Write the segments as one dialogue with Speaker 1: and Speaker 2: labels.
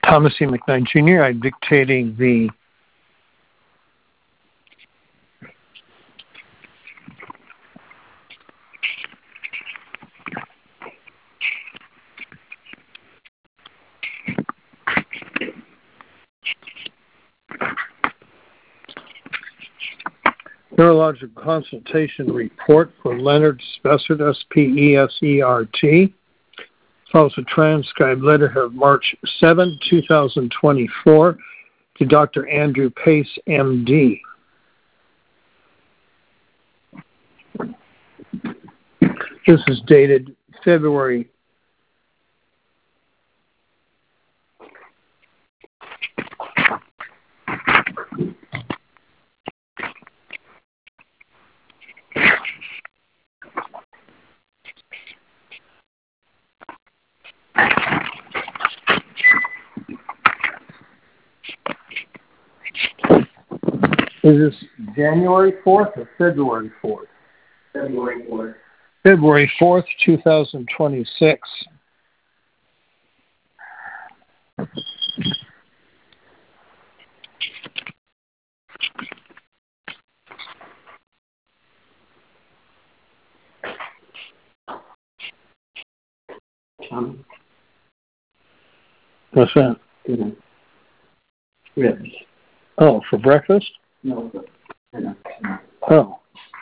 Speaker 1: Thomas E. McKnight Jr. I'm dictating the neurological consultation report for Leonard Spessert, S-P-E-S-E-R-T. Follows a transcribed letter of March 7, 2024, to Dr. Andrew Pace, M.D. This is dated February 4th or February 4th?
Speaker 2: February 4th.
Speaker 1: February 4th, 2026. What's that?
Speaker 2: Ribs.
Speaker 1: Oh, for breakfast?
Speaker 2: No.
Speaker 1: Oh.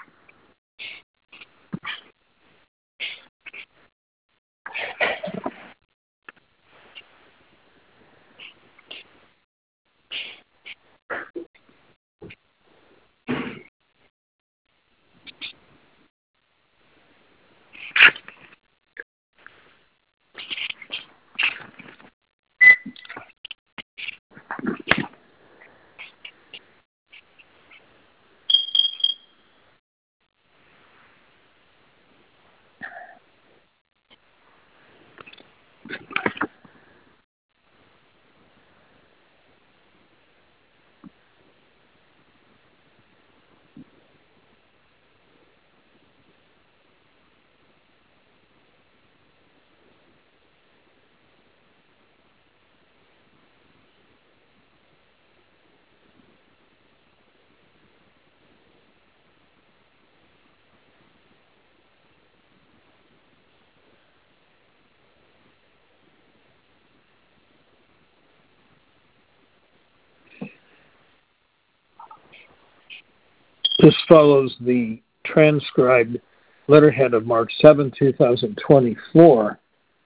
Speaker 1: This follows the transcribed letterhead of March 7, 2024.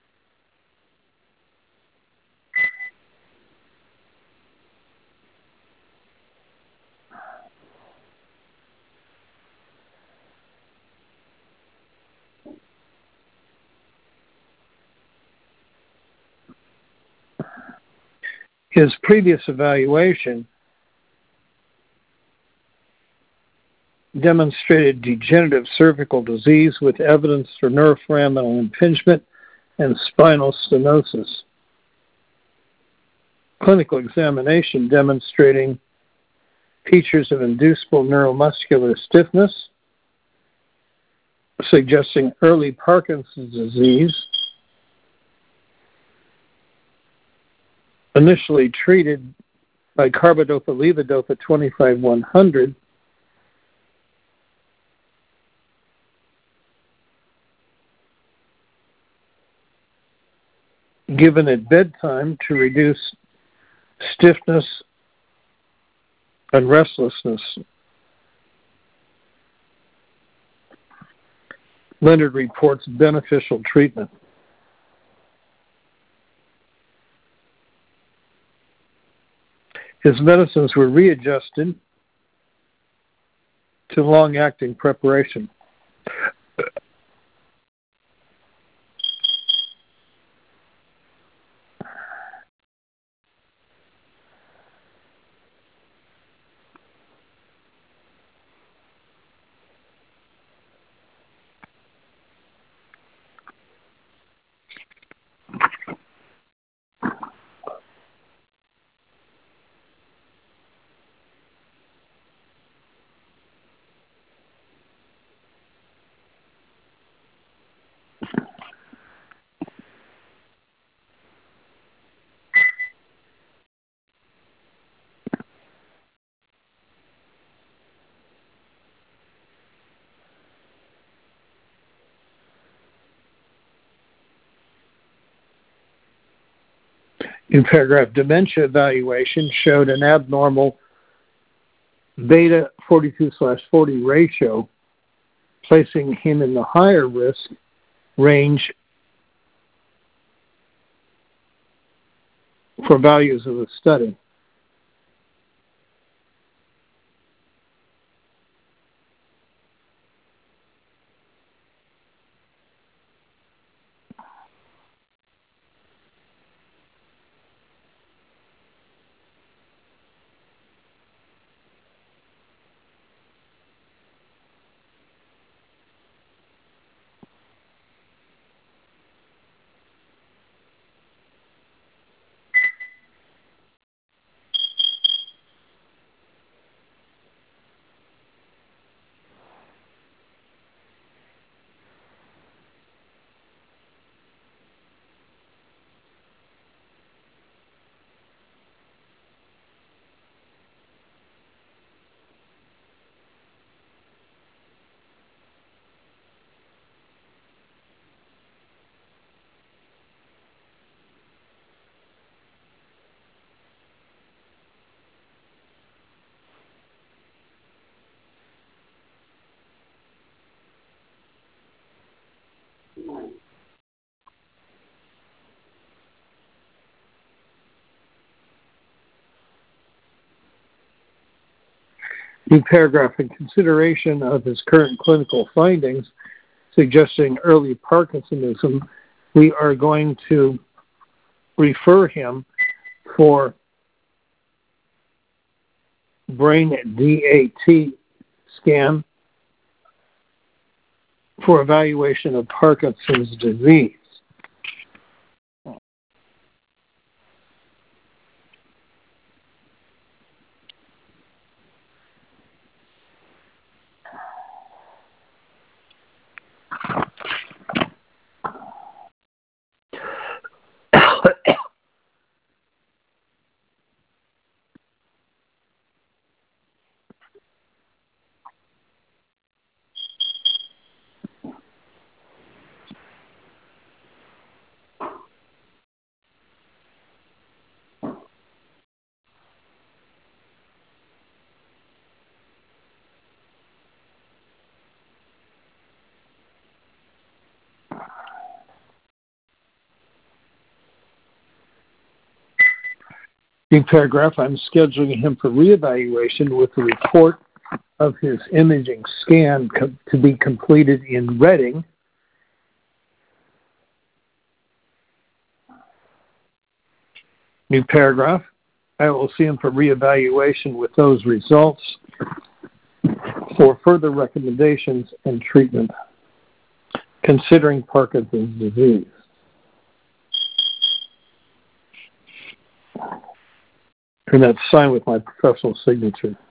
Speaker 1: His previous evaluation demonstrated degenerative cervical disease with evidence for neuroforaminal impingement and spinal stenosis. Clinical examination demonstrating features of inducible neuromuscular stiffness, suggesting early Parkinson's disease, initially treated by carbidopa-levodopa 25-100, given at bedtime to reduce stiffness and restlessness. Leonard reports beneficial treatment. His medicines were readjusted to long-acting preparation. New paragraph, dementia evaluation showed an abnormal beta 42/40 ratio, placing him in the higher risk range for values of the study. New paragraph, in consideration of his current clinical findings suggesting early Parkinsonism, we are going to refer him for brain DAT scan for evaluation of Parkinson's disease. New paragraph, I'm scheduling him for reevaluation with the report of his imaging scan to be completed in Reading. New paragraph, I will see him for reevaluation with those results for further recommendations and treatment considering Parkinson's disease. And that's signed with my professional signature.